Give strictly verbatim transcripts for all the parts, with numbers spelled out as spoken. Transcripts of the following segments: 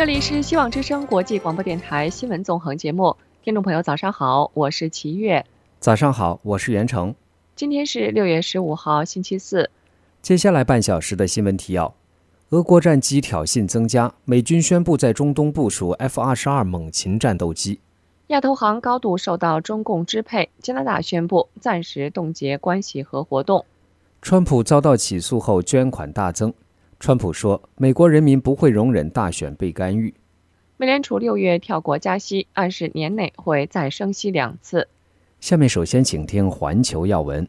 这里是希望之声国际广播电台新闻纵横节目，听众朋友早上好，我是齐月。 早上好，我是袁成。 今天是六月十五号星期四。 接下来半小时的新闻提要：俄国战机挑衅增加，美军宣布在中东部署 F 二十二 猛禽战斗机。 亚投行高度受到中共支配，加拿大宣布暂时冻结关系和活动。 川普遭到起诉后捐款大增，川普说美国人民不会容忍大选被干预。 美联储六月跳过加息，暗示年内会再升息两次。 下面首先请听环球要闻。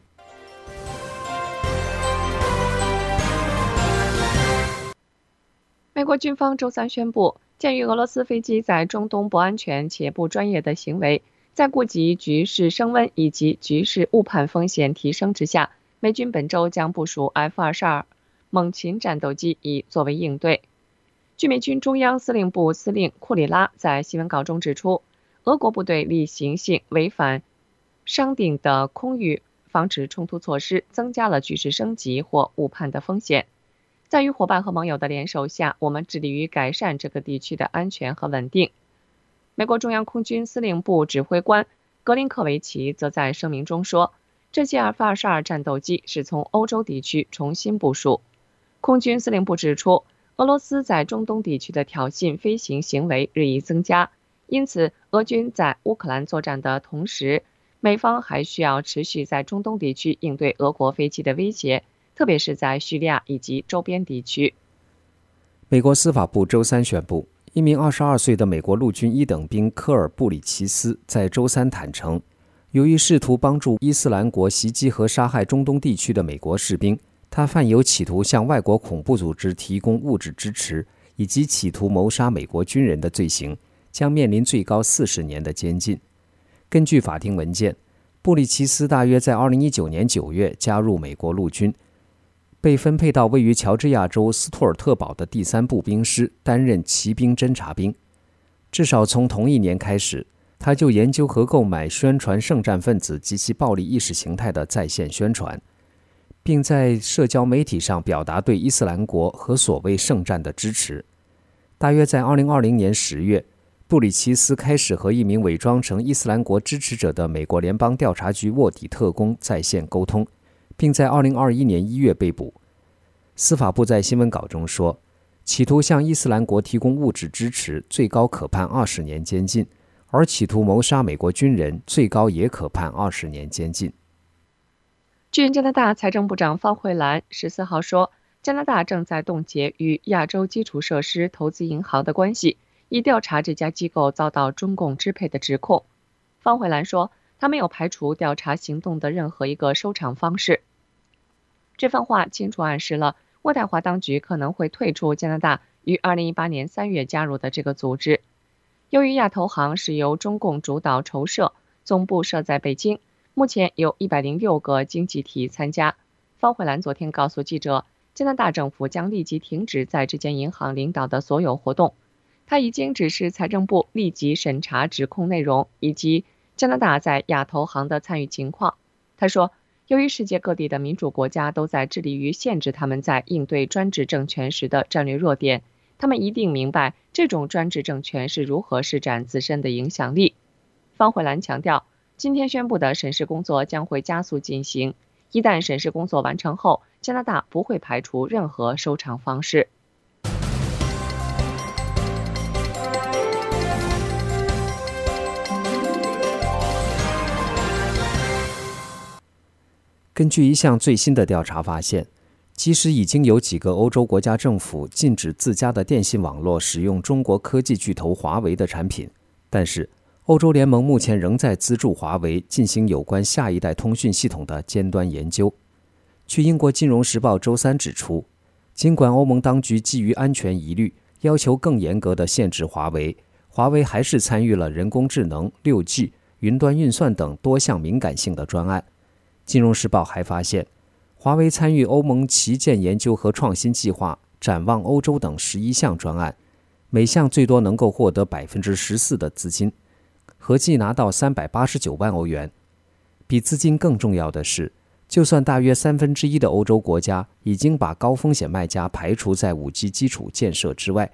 美国军方周三宣布，鉴于俄罗斯飞机在中东不安全且不专业的行为，在顾及局势升温以及局势误判风险提升之下，美军本周将部署 F 二十二 猛禽战斗机以作为应对。据美军中央司令部司令库里拉在新闻稿中指出，俄国部队例行性违反商定的空域防止冲突措施，增加了局势升级或误判的风险。在与伙伴和盟友的联手下，我们致力于改善这个地区的安全和稳定。美国中央空军司令部指挥官格林科维奇则在声明中说，这些 F 二十二 战斗机是从欧洲地区重新部署。空军司令部指出，俄罗斯在中东地区的挑衅飞行行为日益增加，因此俄军在乌克兰作战的同时，美方还需要持续在中东地区应对俄国飞机的威胁，特别是在叙利亚以及周边地区。 美国司法部周三宣布，一名二十二岁的美国陆军一等兵科尔布里奇斯在周三坦诚，由于试图帮助伊斯兰国袭击和杀害中东地区的美国士兵，他犯有企图向外国恐怖组织提供物质支持以及企图谋杀美国军人的罪行，将面临最高四十年的监禁。根据法庭文件，布里奇斯大约在二零一九年九月加入美国陆军，被分配到位于乔治亚州斯图尔特堡的第三步兵师，担任骑兵侦察兵。至少从同一年开始，他就研究和购买宣传圣战分子及其暴力意识形态的在线宣传，并在社交媒体上表达对伊斯兰国和所谓圣战的支持。大约在二零二零年十月，布里奇斯开始和一名伪装成伊斯兰国支持者的美国联邦调查局卧底特工在线沟通，并在二零二一年一月被捕。司法部在新闻稿中说，企图向伊斯兰国提供物质支持，最高可判二十年监禁，而企图谋杀美国军人，最高也可判二十年监禁。 据加拿大财政部长方慧兰十四号说，加拿大正在冻结与亚洲基础设施投资银行的关系，以调查这家机构遭到中共支配的指控。方慧兰说，他没有排除调查行动的任何一个收场方式。这番话清楚暗示了渥太华当局可能会退出加拿大于二零一八年三月加入的这个组织。由于亚投行是由中共主导筹设，总部设在北京，目前有一百零六个经济体参加。方慧兰昨天告诉记者，加拿大政府将立即停止在这间银行领导的所有活动。他已经指示财政部立即审查指控内容以及加拿大在亚投行的参与情况。他说，由于世界各地的民主国家都在致力于限制他们在应对专制政权时的战略弱点，他们一定明白这种专制政权是如何施展自身的影响力。方慧兰强调，今天宣布的审视工作将会加速进行，一旦审视工作完成后，加拿大不会排除任何收场方式。 根据一项最新的调查发现，即使已经有几个欧洲国家政府禁止自家的电信网络使用中国科技巨头华为的产品，但是欧洲联盟目前仍在资助华为进行有关下一代通讯系统的尖端研究。据英国金融时报周三指出，尽管欧盟当局基于安全疑虑要求更严格的限制华为，华为还是参与了人工智能、六 G、云端运算等多项敏感性的专案。金融时报还发现，华为参与欧盟旗舰研究和创新计划、展望欧洲等十一项专案，每项最多能够获得 百分之十四 的资金，合计拿到三百八十九万欧元。比资金更重要的是，就算大约三分之一的欧洲国家已经把高风险卖家排除在 五 G 基础建设之外，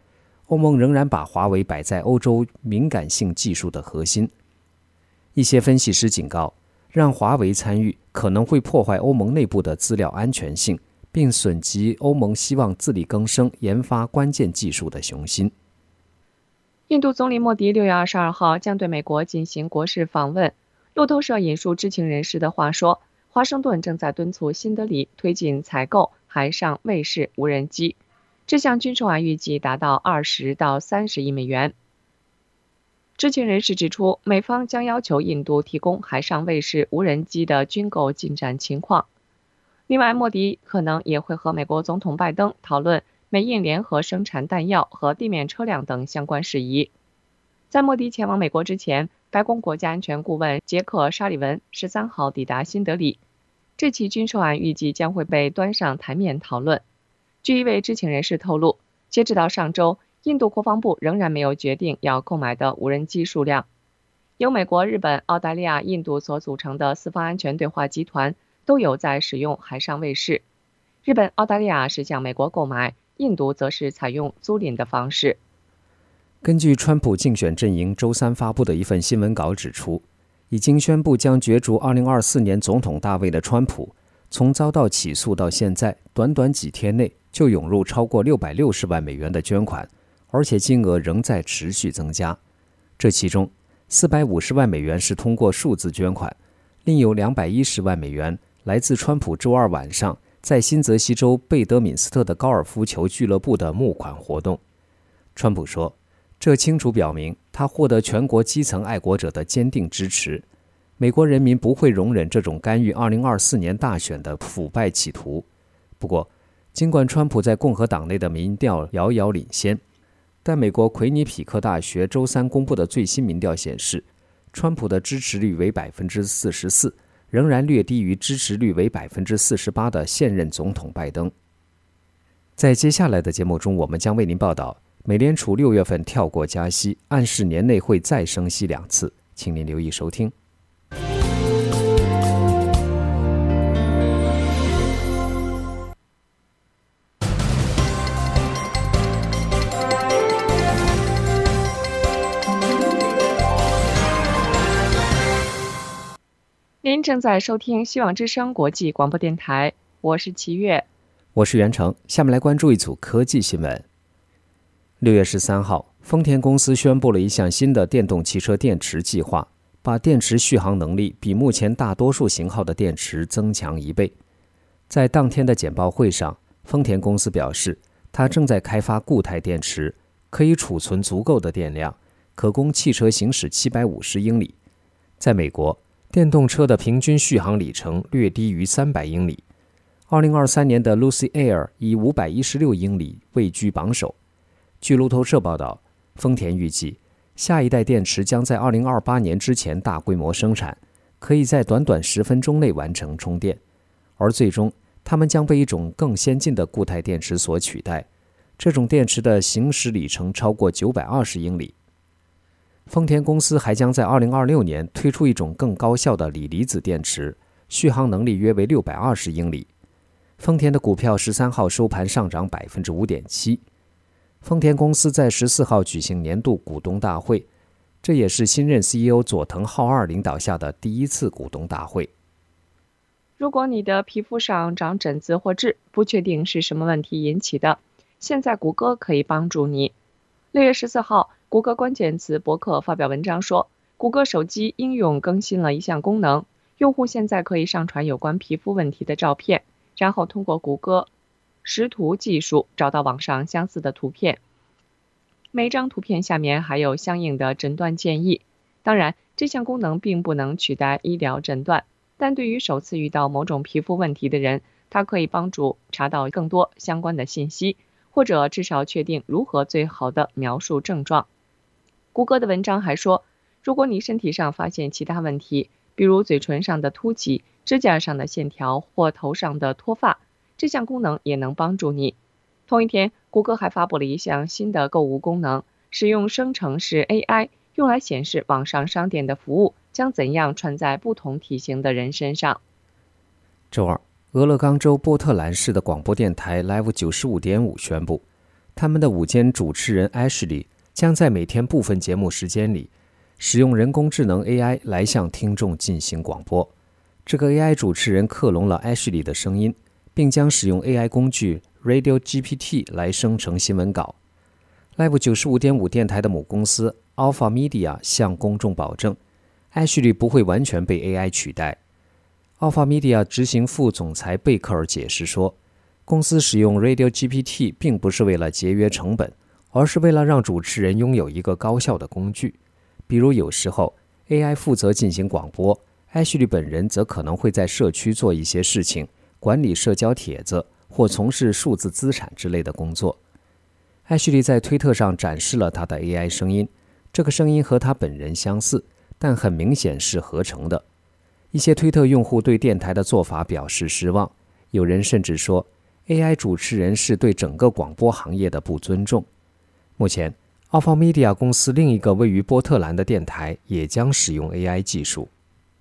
欧盟仍然把华为摆在欧洲敏感性技术的核心。一些分析师警告，让华为参与可能会破坏欧盟内部的资料安全性，并损及欧盟希望自力更生研发关键技术的雄心。 印度总理莫迪六月二十二号将对美国进行国事访问。路透社引述知情人士的话说，华盛顿正在敦促新德里推进采购海上卫士无人机，这项军售案预计达到二十到三十亿美元。知情人士指出，美方将要求印度提供海上卫士无人机的军购进展情况。另外，莫迪可能也会和美国总统拜登讨论美印联合生产弹药和地面车辆等相关事宜。在莫迪前往美国之前，白宫国家安全顾问杰克·沙利文十三号抵达新德里。这起军售案预计将会被端上台面讨论。据一位知情人士透露，截止到上周，印度国防部仍然没有决定要购买的无人机数量。由美国、日本、澳大利亚、印度所组成的四方安全对话集团都有在使用海上卫士。日本、澳大利亚是向美国购买，印度则是采用租赁的方式。 根据川普竞选阵营周三发布的一份新闻稿指出，已经宣布将角逐二零二四年总统大位的川普，从遭到起诉到现在，短短几天内就涌入超过六百六十万美元的捐款，而且金额仍在持续增加。这其中四百五十万美元是通过数字捐款，另有两百一十万美元来自川普周二晚上在新泽西州贝德敏斯特的高尔夫球俱乐部的募款活动。川普说，这清楚表明他获得全国基层爱国者的坚定支持。美国人民不会容忍这种干预二零二四年大选的腐败企图。不过，尽管川普在共和党内的民调遥遥领先，但美国奎尼匹克大学周三公布的最新民调显示，川普的支持率为 百分之四十四， 仍然略低于支持率为 百分之四十八 的现任总统拜登。在接下来的节目中，我们将为您报道美联储六月份跳过加息，暗示年内会再升息两次，请您留意收听。 您正在收听希望之声国际广播电台，我是齐月， 我是袁成。下面来关注一组科技新闻。六月十三号，丰田公司宣布了一项新的电动汽车电池计划，把电池续航能力比目前大多数型号的电池增强一倍。在当天的简报会上，丰田公司表示，它正在开发固态电池，可以储存足够的电量，可供汽车行驶七百五十英里。在美国，电动车的平均续航里程略低于三百英里。二零二三年的 Lucid Air 以五百一十六英里位居榜首。据路透社报道，丰田预计下一代电池将在二零二八年之前大规模生产，可以在短短十分钟内完成充电，而最终它们将被一种更先进的固态电池所取代。这种电池的行驶里程超过九百二十英里。丰田公司还将在二零二六年推出一种更高效的锂离子电池，续航能力约为六百二十英里。丰田的股票十三号收盘上涨 百分之五点七。丰田公司在十四号举行年度股东大会，这也是新任 C E O 佐藤浩二领导下的第一次股东大会。 如果你的皮肤上长疹子或痣，不确定是什么问题引起的，现在谷歌可以帮助你。六月十四号，谷歌关键词博客发表文章说，谷歌手机应用更新了一项功能，用户现在可以上传有关皮肤问题的照片，然后通过谷歌识图技术找到网上相似的图片。每张图片下面还有相应的诊断建议。当然，这项功能并不能取代医疗诊断，但对于首次遇到某种皮肤问题的人，它可以帮助查到更多相关的信息，或者至少确定如何最好地描述症状。谷歌的文章还说，如果你身体上发现其他问题，比如嘴唇上的凸起、指甲上的线条或头上的脱发，这项功能也能帮助你。同一天，谷歌还发布了一项新的购物功能，使用生成式 A I 用来显示网上商店的服务将怎样穿在不同体型的人身上。 周二，俄勒冈州波特兰市的广播电台 Live 九十五点五 宣布， 他们的午间主持人 Ashley 将在每天部分节目时间里使用人工智能 A I 来向听众进行广播。这个 A I 主持人克隆了 Ashley 的声音，并将使用 A I 工具 Radio G P T 来生成新闻稿。Live 九十五点五 电台的母公司 Alpha Media 向公众保证， Ashley 不会完全被 A I 取代。Alpha Media 执行副总裁贝克尔解释说，公司使用 Radio G P T 并不是为了节约成本，而是为了让主持人拥有一个高效的工具。比如有时候 A I 负责进行广播， Ashley 本人则可能会在社区做一些事情，管理社交帖子或从事数字资产之类的工作。Ashley 在推特上展示了他的 A I 声音，这个声音和他本人相似，但很明显是合成的。一些推特用户对电台的做法表示失望，有人甚至说 A I 主持人是对整个广播行业的不尊重。目前 Alpha Media 公司另一个位于波特兰的电台也将使用 A I 技术。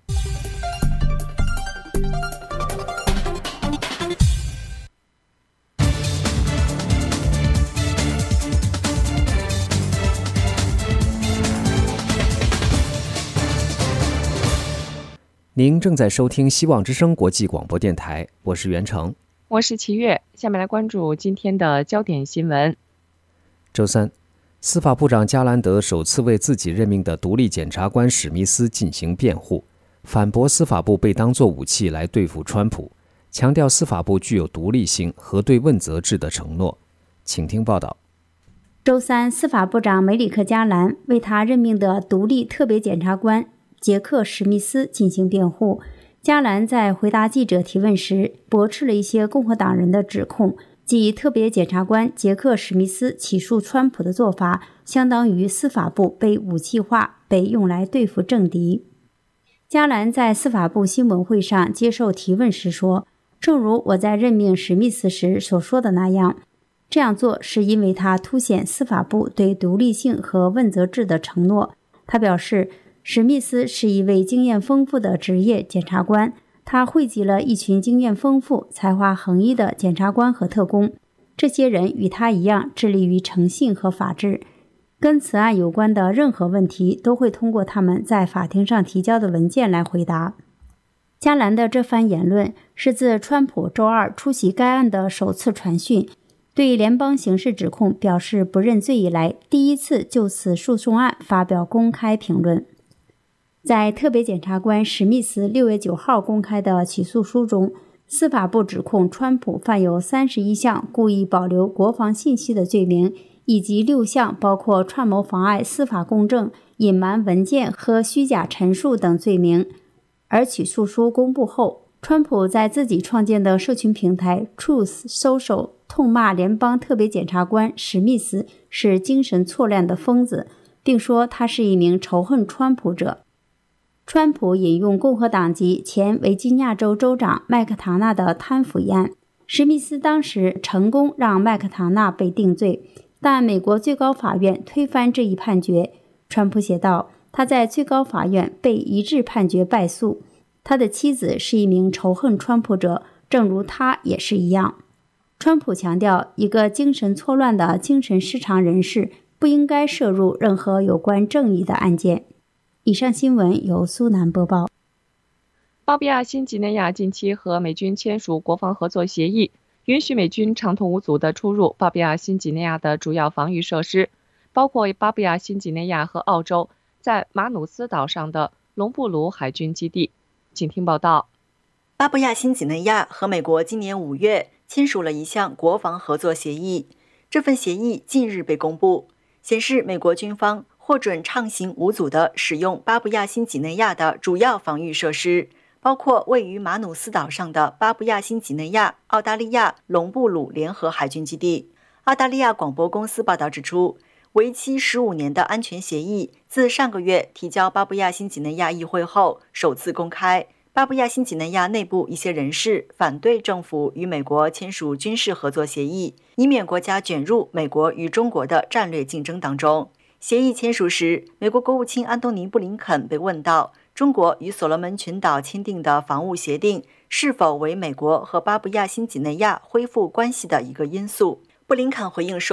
您正在收听希望之声国际广播电台，我是袁成， 我是齐月。下面来关注今天的焦点新闻。 周三，司法部长加兰德首次为自己任命的独立检察官史密斯进行辩护，反驳司法部被当作武器来对付川普，强调司法部具有独立性和对问责制的承诺。请听报道。 周三，司法部长梅里克·加兰为他任命的独立特别检察官杰克·史密斯进行辩护。加兰在回答记者提问时，驳斥了一些共和党人的指控，即特别检察官杰克·史密斯起诉川普的做法，相当于司法部被武器化，被用来对付政敌。加兰在司法部新闻会上接受提问时说，正如我在任命史密斯时所说的那样，这样做是因为他凸显司法部对独立性和问责制的承诺。他表示，史密斯是一位经验丰富的职业检察官，他汇集了一群经验丰富、才华横溢的检察官和特工，这些人与他一样致力于诚信和法治。跟此案有关的任何问题都会通过他们在法庭上提交的文件来回答。加兰的这番言论是自川普周二出席该案的首次传讯，对联邦刑事指控表示不认罪以来，第一次就此诉讼案发表公开评论。在特别检察官史密斯六月九号公开的起诉书中，司法部指控川普犯有三十一项故意保留国防信息的罪名，以及六项包括串谋妨碍司法公正、隐瞒文件和虚假陈述等罪名。而起诉书公布后，川普在自己创建的社群平台 Truth Social 痛骂联邦特别检察官史密斯是精神错乱的疯子，并说他是一名仇恨川普者。川普引用共和党籍前维吉尼亚州州长麦克唐纳的贪腐一案，史密斯当时成功让麦克唐纳被定罪，但美国最高法院推翻这一判决。川普写道，他在最高法院被一致判决败诉，他的妻子是一名仇恨川普者，正如他也是一样。川普强调，一个精神错乱的精神失常人士不应该涉入任何有关正义的案件。以上新闻由苏南播报。 巴布亚新几内亚近期和美军签署国防合作协议，允许美军畅通无阻地出入巴布亚新几内亚的主要防御设施，包括巴布亚新几内亚和澳洲在马努斯岛上的隆布鲁海军基地。请听报道。 巴布亚新几内亚和美国今年五月签署了一项国防合作协议，这份协议近日被公布，显示美国军方获准畅行无阻地使用巴布亚新几内亚的主要防御设施，包括位于马努斯岛上的巴布亚新几内亚澳大利亚隆布鲁联合海军基地。澳大利亚广播公司报道指出，为期十五年的安全协议自上个月提交巴布亚新几内亚议会后首次公开。巴布亚新几内亚内部一些人士反对政府与美国签署军事合作协议，以免国家卷入美国与中国的战略竞争当中。协议签署时，美国国务卿安东尼·布林肯被问到中国与所罗门群岛签订的防务协定是否为美国和巴布亚新几内亚恢复关系的一个因素。布林肯回应说，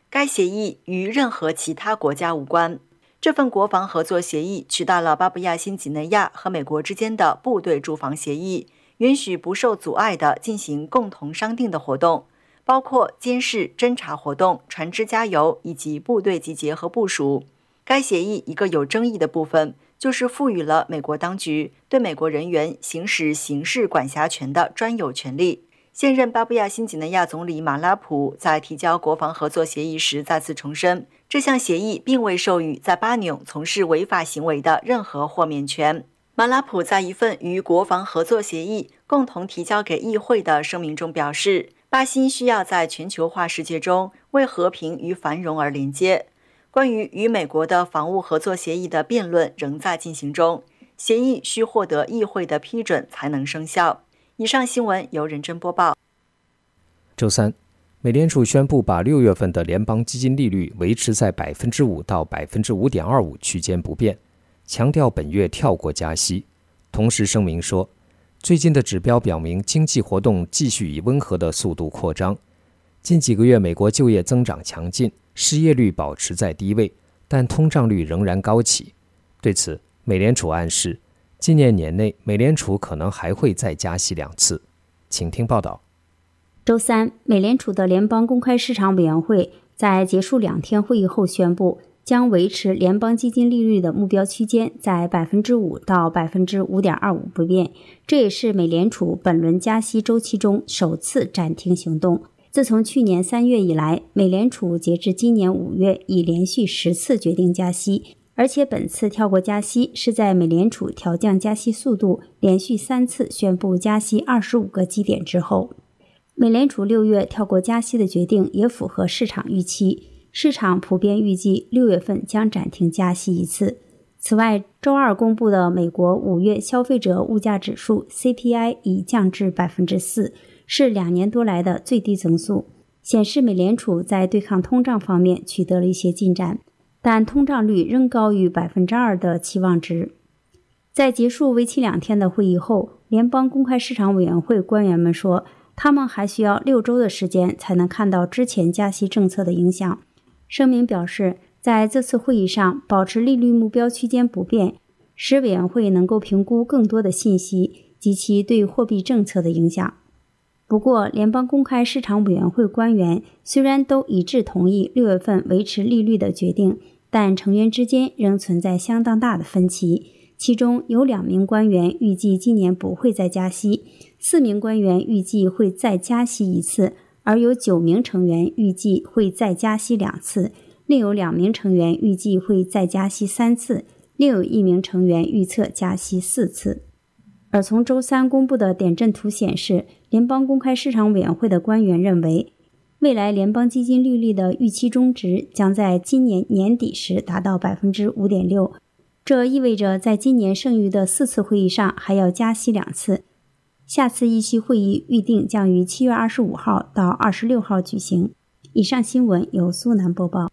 该协议与任何其他国家无关。这份国防合作协议取代了巴布亚新几内亚和美国之间的部队驻防协议，允许不受阻碍地进行共同商定的活动，包括监视、侦察活动、船只加油以及部队集结和部署。该协议一个有争议的部分就是赋予了美国当局对美国人员行使刑事管辖权的专有权利。现任巴布亚新几内亚总理马拉普在提交国防合作协议时再次重申，这项协议并未授予在巴纽从事违法行为的任何豁免权。马拉普在一份与国防合作协议共同提交给议会的声明中表示，巴新需要在全球化世界中为和平与繁荣而连接。关于与美国的防务合作协议的辩论仍在进行中，协议需获得议会的批准才能生效。以上新闻由任真播报。 周三，美联储宣布把六月份的联邦基金利率维持在百分之五到百分之五点二五区间不变，强调本月跳过加息。同时声明说，最近的指标表明经济活动继续以温和的速度扩张。近几个月美国就业增长强劲，失业率保持在低位，但通胀率仍然高企。对此，美联储暗示，今年年内美联储可能还会再加息两次。请听报道。 周三，美联储的联邦公开市场委员会在结束两天会议后宣布，将维持联邦基金利率的目标区间在百分之五到百分之五点二五不变。这也是美联储本轮加息周期中首次暂停行动。自从去年三月以来，美联储截至今年五月已连续十次决定加息，而且本次跳过加息是在美联储调降加息速度连续三次宣布加息二十五个基点之后。美联储六月跳过加息的决定也符合市场预期，市场普遍预计六月份将暂停加息一次。此外，周二公布的美国五月消费者物价指数 C P I 已降至 百分之四， 是两年多来的最低增速，显示美联储在对抗通胀方面取得了一些进展，但通胀率仍高于 百分之二 的期望值。在结束为期两天的会议后，联邦公开市场委员会官员们说，他们还需要六周的时间才能看到之前加息政策的影响。声明表示，在这次会议上保持利率目标区间不变，使委员会能够评估更多的信息及其对货币政策的影响。不过，联邦公开市场委员会官员虽然都一致同意六月份维持利率的决定，但成员之间仍存在相当大的分歧。其中有两名官员预计今年不会再加息，四名官员预计会再加息一次，而有九名成员预计会再加息两次，另有两名成员预计会再加息三次，另有一名成员预测加息四次。而从周三公布的点阵图显示，联邦公开市场委员会的官员认为，未来联邦基金利率的预期中值将在今年年底时达到 百分之五点六，这意味着在今年剩余的四次会议上还要加息两次。下次议息会议预定将于七月二十五号到二十六号举行。以上新闻由苏南播报。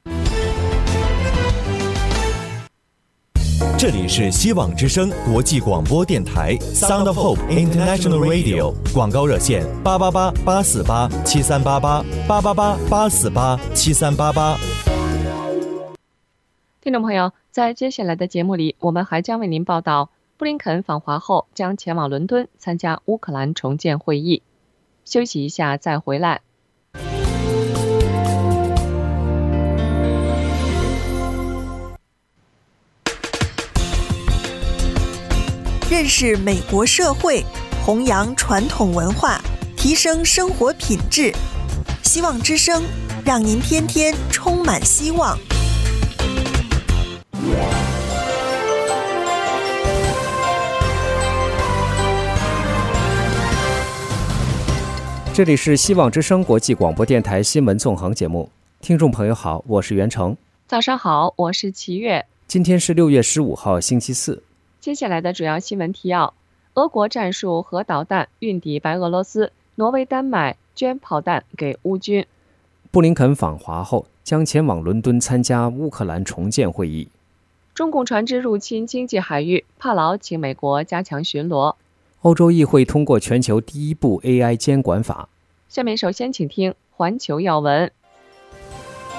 这里是希望之声国际广播电台 Sound of Hope International Radio， 广告热线八八八八四八七三八八八八八八四八七三八八。 听众朋友，在接下来的节目里，我们还将为您报道布林肯访华后将前往伦敦参加乌克兰重建会议。休息一下再回来。 认识美国社会，弘扬传统文化，提升生活品质。希望之声，让您天天充满希望。 这里是希望之声国际广播电台新闻纵横节目，听众朋友好，我是袁成。 早上好，我是齐月。 今天是六月十五号，星期四。 接下来的主要新闻提要：俄国战术核导弹运抵白俄罗斯，挪威、丹麦捐炮弹给乌军。 布林肯访华后将前往伦敦参加乌克兰重建会议。 中共船只入侵经济海域，帕劳请美国加强巡逻。 欧洲议会通过全球第一部 A I 监管法。 下面首先请听环球要闻。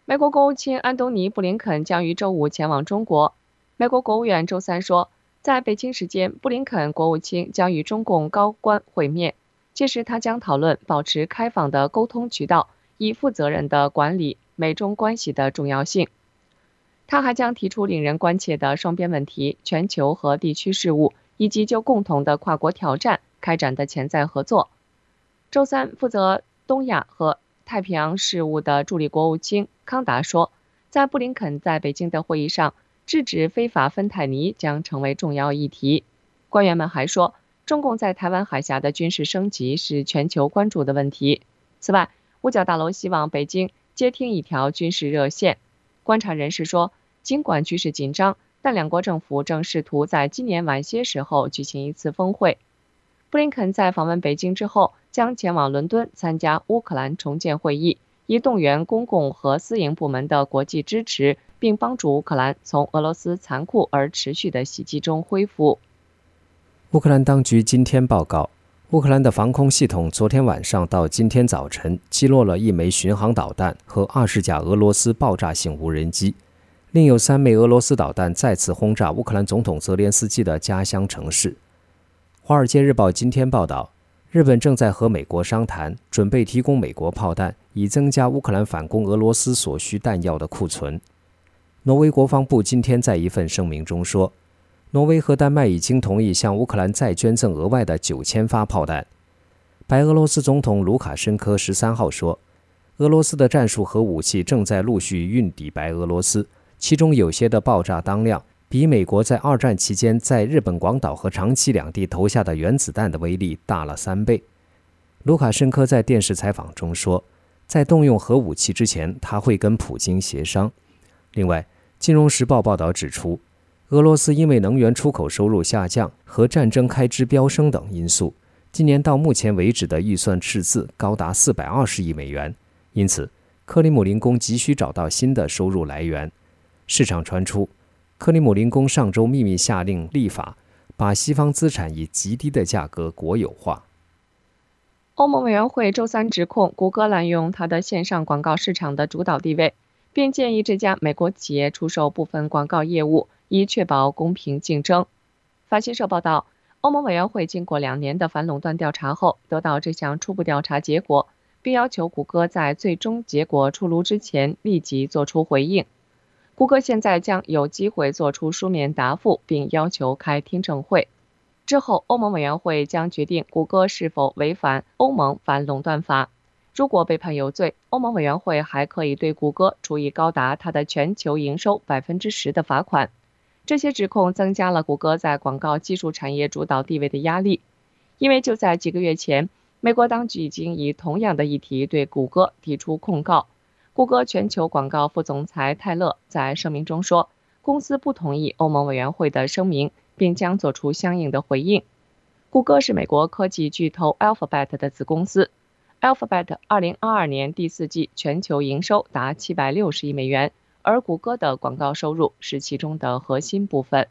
美国国务卿安东尼·布林肯将于周五前往中国。美国国务院周三说，在北京时间，布林肯国务卿将与中共高官会面，届时他将讨论保持开放的沟通渠道，以负责任地管理美中关系的重要性。他还将提出令人关切的双边问题、全球和地区事务，以及就共同的跨国挑战开展的潜在合作。周三，负责东亚和太平洋事务的助理国务卿康达说，在布林肯在北京的会议上，制止非法芬太尼将成为重要议题。官员们还说，中共在台湾海峡的军事升级是全球关注的问题。此外，五角大楼希望北京接听一条军事热线。观察人士说，尽管局势紧张，但两国政府正试图在今年晚些时候举行一次峰会。布林肯在访问北京之后，将前往伦敦参加乌克兰重建会议，以动员公共和私营部门的国际支持，并帮助乌克兰从俄罗斯残酷而持续的袭击中恢复。 乌克兰当局今天报告，乌克兰的防空系统昨天晚上到今天早晨击落了一枚巡航导弹和二十架俄罗斯爆炸性无人机，另有三枚俄罗斯导弹再次轰炸乌克兰总统泽连斯基的家乡城市。《华尔街日报》今天报道，日本正在和美国商谈，准备提供美国炮弹，以增加乌克兰反攻俄罗斯所需弹药的库存。挪威国防部今天在一份声明中说，挪威和丹麦已经同意向乌克兰再捐赠额外的九千发炮弹。白俄罗斯总统卢卡申科十三号说，俄罗斯的战术核武器正在陆续运抵白俄罗斯，其中有些的爆炸当量比美国在二战期间在日本广岛和长崎两地投下的原子弹的威力大了三倍。卢卡申科在电视采访中说，在动用核武器之前，他会跟普京协商。另外，《金融时报》报道指出，俄罗斯因为能源出口收入下降和战争开支飙升等因素，今年到目前为止的预算赤字高达四百二十亿美元，因此克里姆林宫急需找到新的收入来源。市场传出，克里姆林宫上周秘密下令立法，把西方资产以极低的价格国有化。 欧盟委员会周三指控谷歌滥用它的线上广告市场的主导地位，并建议这家美国企业出售部分广告业务，以确保公平竞争。法新社报道，欧盟委员会经过两年的反垄断调查后，得到这项初步调查结果，并要求谷歌在最终结果出炉之前立即做出回应。谷歌现在将有机会做出书面答复，并要求开听证会。之后，欧盟委员会将决定谷歌是否违反欧盟反垄断法。如果被判有罪，欧盟委员会还可以对谷歌处以高达它的全球营收百分之十的罚款。这些指控增加了谷歌在广告技术产业主导地位的压力，因为就在几个月前，美国当局已经以同样的议题对谷歌提出控告。谷歌全球广告副总裁泰勒在声明中说，公司不同意欧盟委员会的声明，并将做出相应的回应。谷歌是美国科技巨头 Alphabet 的子公司。Alphabet 二零二二年第四季全球营收达七百六十亿美元，而谷歌的广告收入是其中的核心部分。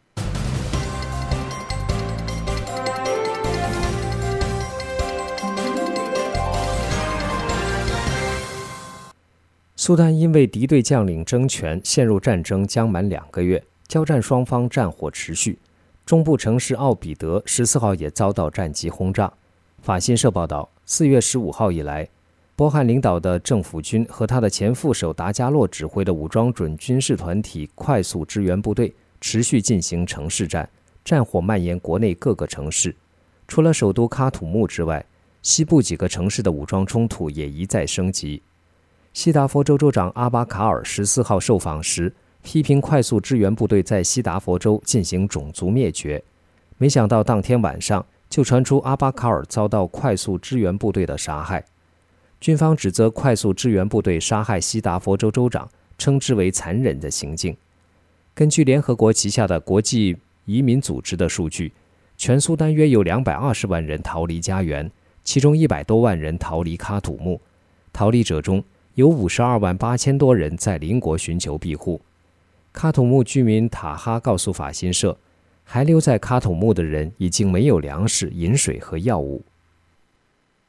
苏丹因为敌对将领争权陷入战争将满两个月，交战双方战火持续。中部城市奥比德十四号也遭到战机轰炸。法新社报道，四月十五号以来，波汉领导的政府军和他的前副手达加洛指挥的武装准军事团体快速支援部队持续进行城市战，战火蔓延国内各个城市。除了首都喀土穆之外，西部几个城市的武装冲突也一再升级。西达佛州州长阿巴卡尔十四号受访时批评快速支援部队在西达佛州进行种族灭绝，没想到当天晚上就传出阿巴卡尔遭到快速支援部队的杀害。军方指责快速支援部队杀害西达佛州州长，称之为残忍的行径。根据联合国旗下的国际移民组织的数据，全苏丹约有两百二十万人逃离家园，其中一百多万人逃离喀土穆。逃离者中有五十二万八千多人在邻国寻求庇护。喀土穆居民塔哈告诉法新社，还留在喀土穆的人已经没有粮食、饮水和药物。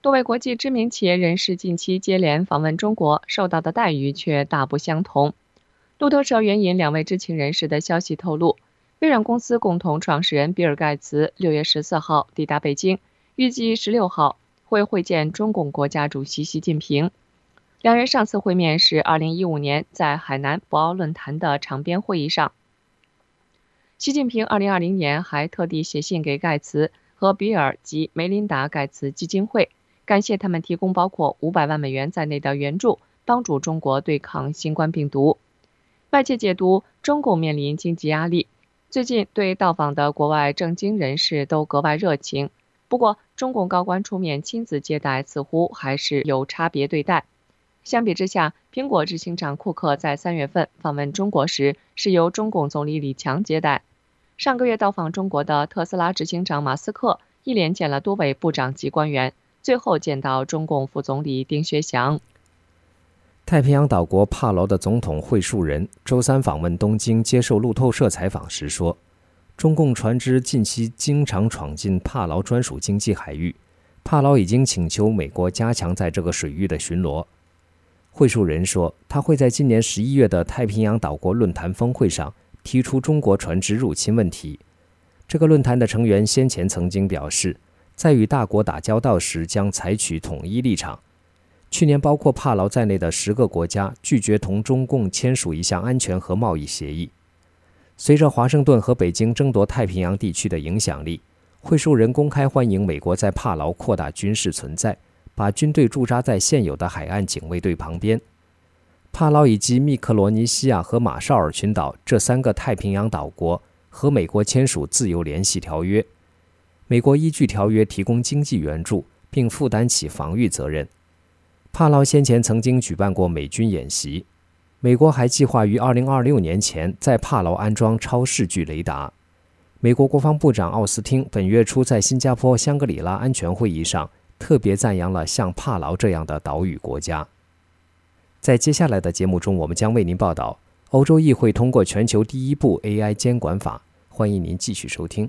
多位国际知名企业人士近期接连访问中国，受到的待遇却大不相同。路透社援引两位知情人士的消息透露，微软公司共同创始人比尔·盖茨六月十四号抵达北京，预计十六号会会见中共国家主席习近平。两人上次会面是二零一五年在海南博鳌论坛的场边会议上。习近平二零二零年还特地写信给盖茨和比尔及梅琳达·盖茨基金会，感谢他们提供包括五百万美元在内的援助，帮助中国对抗新冠病毒。外界解读中共面临经济压力，最近对到访的国外政经人士都格外热情。不过，中共高官出面亲自接待，似乎还是有差别对待。相比之下，苹果执行长库克在三月份访问中国时，是由中共总理李强接待。上个月到访中国的特斯拉执行长马斯克一连见了多位部长级官员，最后见到中共副总理丁薛祥。 太平洋岛国帕劳的总统惠树人周三访问东京，接受路透社采访时说，中共船只近期经常闯进帕劳专属经济海域，帕劳已经请求美国加强在这个水域的巡逻。惠树人说，他会在今年十一月的太平洋岛国论坛峰会上提出中国船只入侵问题。这个论坛的成员先前曾经表示，在与大国打交道时将采取统一立场。去年，包括帕劳在内的十个国家拒绝同中共签署一项安全和贸易协议。随着华盛顿和北京争夺太平洋地区的影响力，惠树人公开欢迎美国在帕劳扩大军事存在，把军队驻扎在现有的海岸警卫队旁边。帕劳以及密克罗尼西亚和马绍尔群岛这三个太平洋岛国和美国签署自由联系条约，美国依据条约提供经济援助，并负担起防御责任。帕劳先前曾经举办过美军演习，美国还计划于二零二六年前在帕劳安装超视距雷达。美国国防部长奥斯汀本月初在新加坡香格里拉安全会议上特别赞扬了像帕劳这样的岛屿国家。在接下来的节目中，我们将为您报道欧洲议会通过全球第一部 A I 监管法，欢迎您继续收听。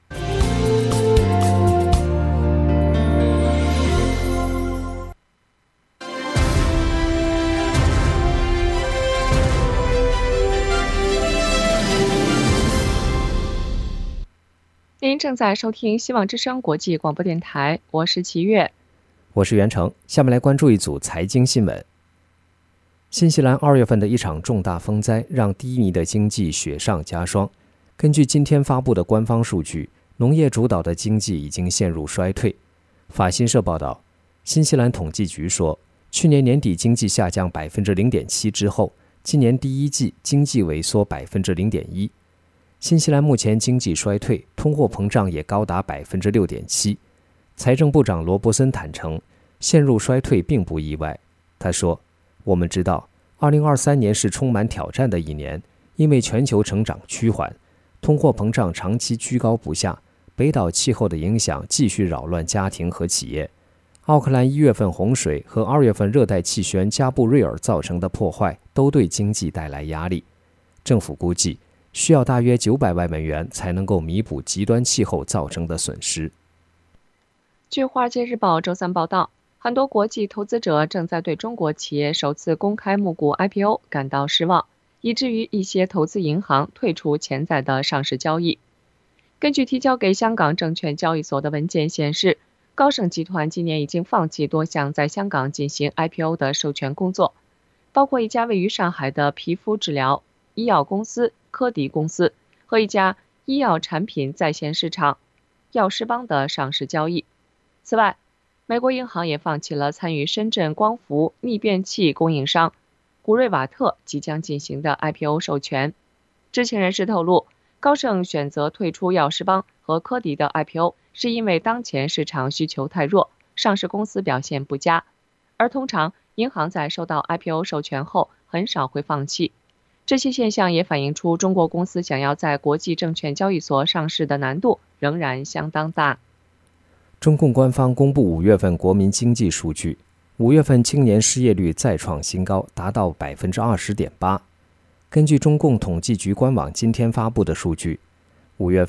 您正在收听希望之声国际广播电台，我是齐月， 我是袁成。下面来关注一组财经新闻。新西兰二月份的一场重大风灾让低迷的经济雪上加霜。根据今天发布的官方数据，农业主导的经济已经陷入衰退。法新社报道，新西兰统计局说，去年年底经济下降 百分之零点七 之后，今年第一季经济萎缩 百分之零点一。新西兰目前经济衰退，通货膨胀也高达 百分之六点七。财政部长罗伯森坦诚，陷入衰退并不意外。他说，我们知道二零二三年是充满挑战的一年，因为全球成长趋缓，通货膨胀长期居高不下，北岛气候的影响继续扰乱家庭和企业。奥克兰一月份洪水和二月份热带气旋加布瑞尔造成的破坏都对经济带来压力。政府估计需要大约九百万美元才能够弥补极端气候造成的损失。 据《华尔街日报》周三报道，很多国际投资者正在对中国企业首次公开募股 I P O 感到失望，以至于一些投资银行退出潜在的上市交易。根据提交给香港证券交易所的文件显示，高盛集团今年已经放弃多项在香港进行 I P O 的授权工作，包括一家位于上海的皮肤治疗医药公司科迪公司和一家医药产品在线市场药师帮的上市交易。此外，美国银行也放弃了参与深圳光伏逆变器供应商古瑞瓦特即将进行的 I P O 授权。知情人士透露，高盛选择退出药师帮和科迪的 I P O 是因为当前市场需求太弱，上市公司表现不佳，而通常银行在收到 I P O 授权后很少会放弃。这些现象也反映出中国公司想要在国际证券交易所上市的难度仍然相当大。 中共官方公布五月份国民经济数据，五月份青年失业率再创新高，达到 百分之二十点八。根据中共统计局官网今天发布的数据，五月份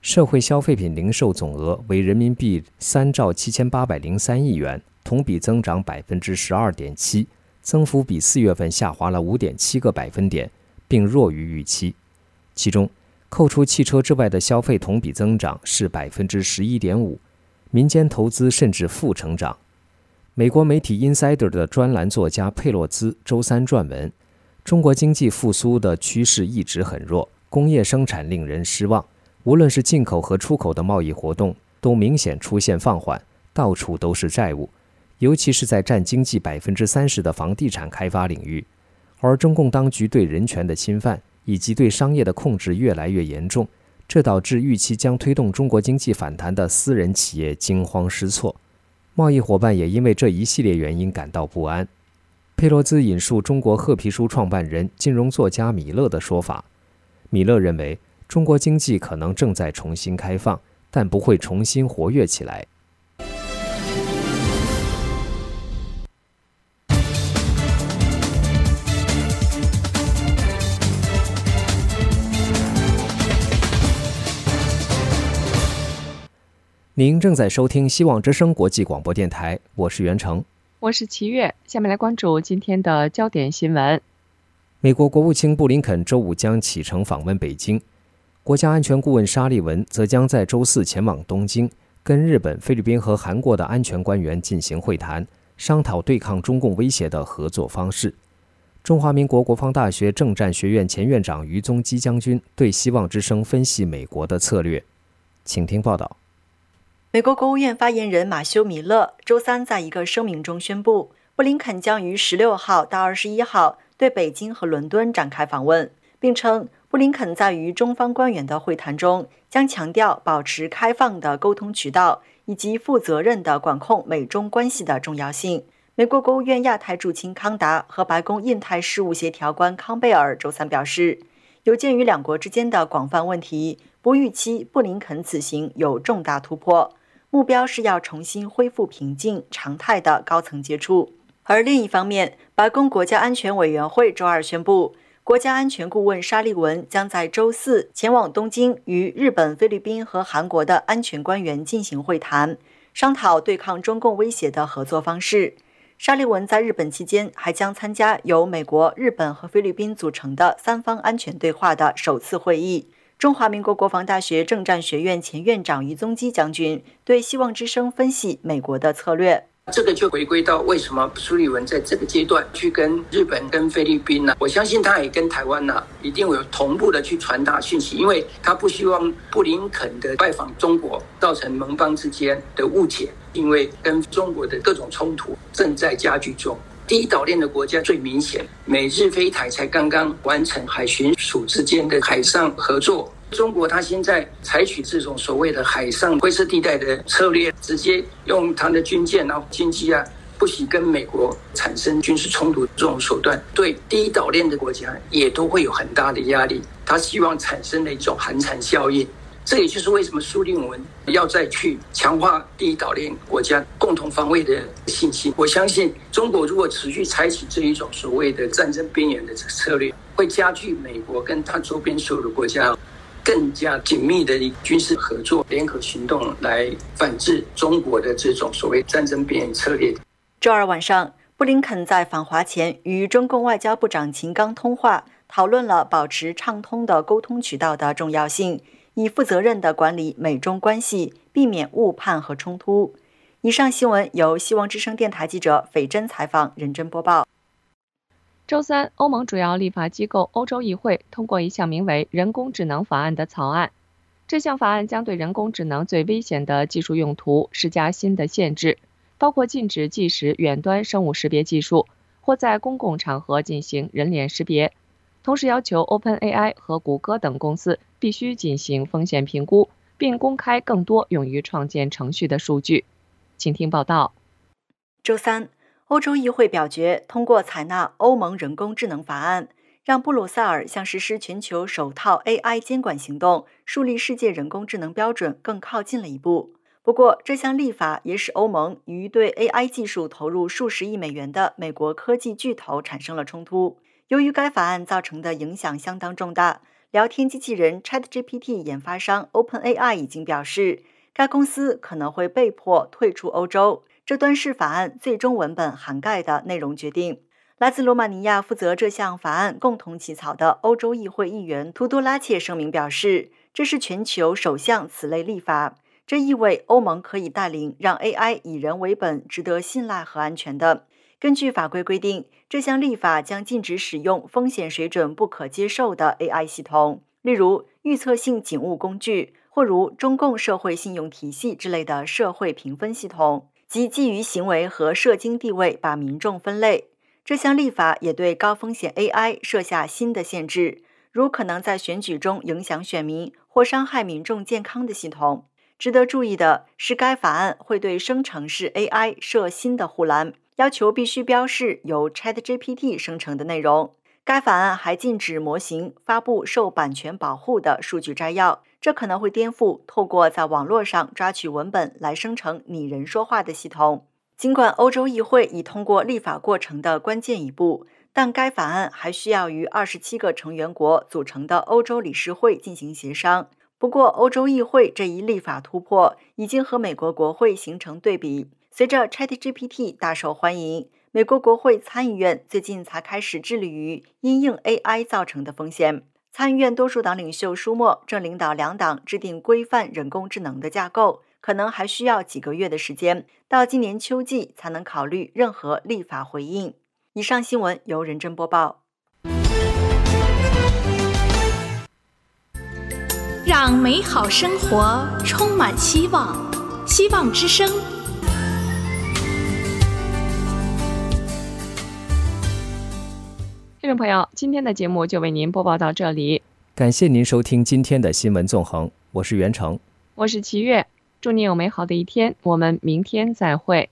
社会消费品零售总额为人民币三兆七千八百零三亿元，同比增长百分之十二点七，增幅比四月份下滑了五点七个百分点，并弱于预期。其中，扣除汽车之外的消费同比增长是百分之十一点五，民间投资甚至负成长。美国媒体 Insider 的专栏作家佩洛兹周三撰文，中国经济复苏的趋势一直很弱，工业生产令人失望。无论是进口和出口的贸易活动都明显出现放缓，到处都是债务，尤其是在占经济百分之三十的房地产开发领域。而中共当局对人权的侵犯以及对商业的控制越来越严重，这导致预期将推动中国经济反弹的私人企业惊慌失措。贸易伙伴也因为这一系列原因感到不安。佩洛兹引述中国褐皮书创办人、金融作家米勒的说法，米勒认为中国经济可能正在重新开放，但不会重新活跃起来。您正在收听希望之声国际广播电台，我是袁成， 我是齐月。下面来关注今天的焦点新闻。 美国国务卿布林肯周五将启程访问北京。国家安全顾问沙利文则将在周四前往东京，跟日本、菲律宾和韩国的安全官员进行会谈，商讨对抗中共威胁的合作方式。中华民国国防大学政战学院前院长于宗基将军对希望之声分析美国的策略，请听报道。 美国国务院发言人马修·米勒周三在一个声明中宣布，布林肯将于十六号到二十一号对北京和伦敦展开访问，并称布林肯在与中方官员的会谈中将强调保持开放的沟通渠道以及负责任地管控美中关系的重要性。美国国务院亚太驻青康达和白宫印太事务协调官康贝尔周三表示，有鉴于两国之间的广泛问题，不预期布林肯此行有重大突破，目标是要重新恢复平静、常态的高层接触。而另一方面，白宫国家安全委员会周二宣布，国家安全顾问沙利文将在周四前往东京，与日本、菲律宾和韩国的安全官员进行会谈，商讨对抗中共威胁的合作方式。沙利文在日本期间还将参加由美国、日本和菲律宾组成的三方安全对话的首次会议。中华民国国防大学政战学院前院长于宗基将军对希望之声分析美国的策略。 这个就回归到为什么苏利文在这个阶段去跟日本跟菲律宾呢？我相信他也跟台湾呢一定会有同步的去传达讯息，因为他不希望布林肯的拜访中国造成盟邦之间的误解，因为跟中国的各种冲突正在加剧中。第一岛链的国家最明显，美日菲台才刚刚完成海巡署之间的海上合作。中国它现在采取这种所谓的海上灰色地带的策略，直接用它的军舰然后经济啊，不惜跟美国产生军事冲突，这种手段对第一岛链的国家也都会有很大的压力。他希望产生的一种寒蝉效应，这也就是为什么苏利文要再去强化第一岛链国家共同防卫的信心。我相信中国如果持续采取这一种所谓的战争边缘的策略，会加剧美国跟他周边所有的国家更加紧密的军事合作、联合行动来反制中国的这种所谓战争边缘策略。 周二晚上，布林肯在访华前与中共外交部长秦刚通话，讨论了保持畅通的沟通渠道的重要性，以负责任地管理美中关系，避免误判和冲突。以上新闻由希望之声电台记者斐珍采访，认真播报。 周三，欧盟主要立法机构欧洲议会通过一项名为《人工智能法案》的草案。这项法案将对人工智能最危险的技术用途施加新的限制，包括禁止即时远端生物识别技术或在公共场合进行人脸识别，同时要求 OpenAI 和谷歌等公司必须进行风险评估，并公开更多用于创建程序的数据。请听报道。 周三，欧洲议会表决通过采纳欧盟人工智能法案，让布鲁塞尔向实施全球首套 A I 监管行动、树立世界人工智能标准更靠近了一步。不过，这项立法也使欧盟与对 A I 技术投入数十亿美元的美国科技巨头产生了冲突。由于该法案造成的影响相当重大， 聊天机器人 ChatGPT 研发商 OpenAI 已经表示，该公司可能会被迫退出欧洲，这端是法案最终文本涵盖的内容决定。来自罗马尼亚负责这项法案共同起草的欧洲议会议员图多拉切声明表示，这是全球首项此类立法，这意味欧盟可以带领让 A I 以人为本、值得信赖和安全的。根据法规规定，这项立法将禁止使用风险水准不可接受的 A I 系统，例如预测性警务工具，或如中共社会信用体系之类的社会评分系统，即基于行为和社经地位把民众分类。这项立法也对高风险 A I 设下新的限制，如可能在选举中影响选民或伤害民众健康的系统。值得注意的是，该法案会对生成式 A I 设新的护栏，要求必须标示由 ChatGPT 生成的内容。该法案还禁止模型发布受版权保护的数据摘要，这可能会颠覆透过在网络上抓取文本来生成拟人说话的系统。尽管欧洲议会已通过立法过程的关键一步，但该法案还需要与二十七个成员国组成的欧洲理事会进行协商。不过，欧洲议会这一立法突破已经和美国国会形成对比。随着 ChatGPT 大受欢迎，美国国会参议院最近才开始致力于因应 A I 造成的风险。参议院多数党领袖舒默正领导两党制定规范人工智能的架构，可能还需要几个月的时间，到今年秋季才能考虑任何立法回应。以上新闻由任真播报。 让美好生活充满希望，希望之声。 听众朋友，今天的节目就为您播报到这里， 感谢您收听今天的新闻纵横，我是袁成， 我是齐月，祝您有美好的一天，我们明天再会。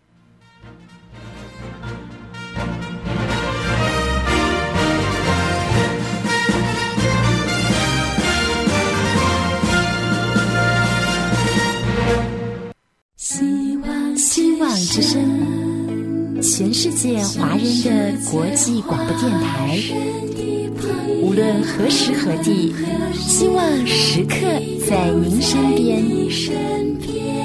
希望希望之声，全世界华人的国际广播电台，无论何时何地，希望时刻在您身边。